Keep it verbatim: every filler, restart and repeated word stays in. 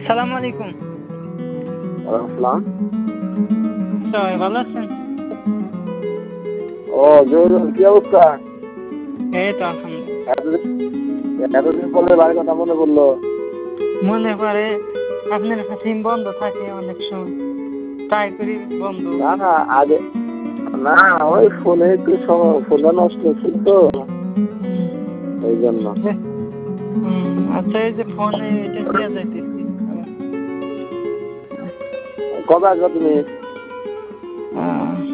আসসালামু আলাইকুম। ওয়ালাইকুম আসসালাম। সবাই ভালো আছেন? ও জহুরুল, কি অবস্থা? এই তো আলহামদুলিল্লাহ। এতদিন এতদিন পরে বাড়ির কথা মনে পড়লো। মনে পড়ে, আপনার কাছে বন্ধ থাকে অনেক সময়, ট্রাই করি বন্ধ। না না আগে না, ওই ফোনে একটু সময়, ফোনটা নষ্ট ছিল তো, এই জন্য। হুম, আচ্ছা, এই যে ফোনে এটা দিয়ে যাইতেছি আবার। কবে আসবে তুমি? আহ,